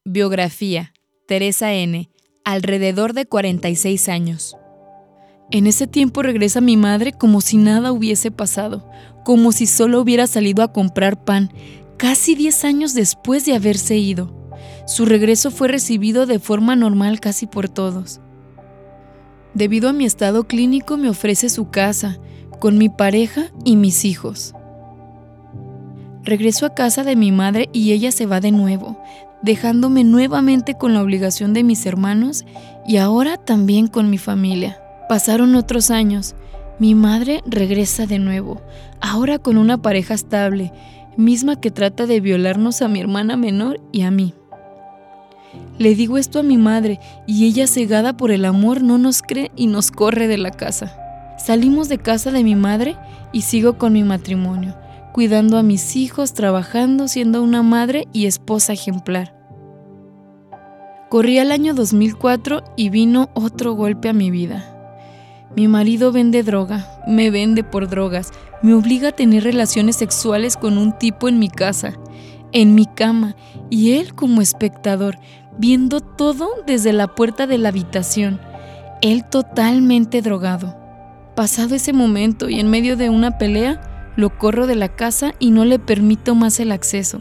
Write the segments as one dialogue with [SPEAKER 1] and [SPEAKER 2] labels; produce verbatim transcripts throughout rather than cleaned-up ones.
[SPEAKER 1] Biografía: Teresa N., alrededor de cuarenta y seis años. En ese tiempo regresa mi madre como si nada hubiese pasado, como si solo hubiera salido a comprar pan, casi diez años después de haberse ido. Su regreso fue recibido de forma normal casi por todos. Debido a mi estado clínico me ofrece su casa, con mi pareja y mis hijos. Regreso a casa de mi madre y ella se va de nuevo, dejándome nuevamente con la obligación de mis hermanos y ahora también con mi familia. Pasaron otros años. Mi madre regresa de nuevo, ahora con una pareja estable, misma que trata de violarnos a mi hermana menor y a mí. Le digo esto a mi madre y ella, cegada por el amor, no nos cree y nos corre de la casa. Salimos de casa de mi madre y sigo con mi matrimonio, cuidando a mis hijos, trabajando, siendo una madre y esposa ejemplar. Corría el año dos mil cuatro y vino otro golpe a mi vida. Mi marido vende droga, me vende por drogas, me obliga a tener relaciones sexuales con un tipo en mi casa, en mi cama, y él como espectador, viendo todo desde la puerta de la habitación, él totalmente drogado. Pasado ese momento y en medio de una pelea, lo corro de la casa y no le permito más el acceso.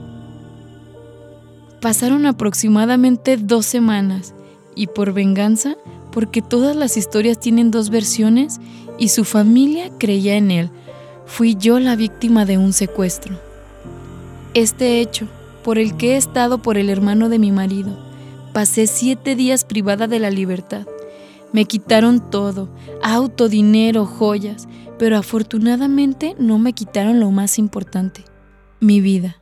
[SPEAKER 1] Pasaron aproximadamente dos semanas y por venganza, porque todas las historias tienen dos versiones y su familia creía en él, fui yo la víctima de un secuestro. Este hecho, por el que he estado por el hermano de mi marido, pasé siete días privada de la libertad. Me quitaron todo, auto, dinero, joyas, pero afortunadamente no me quitaron lo más importante, mi vida.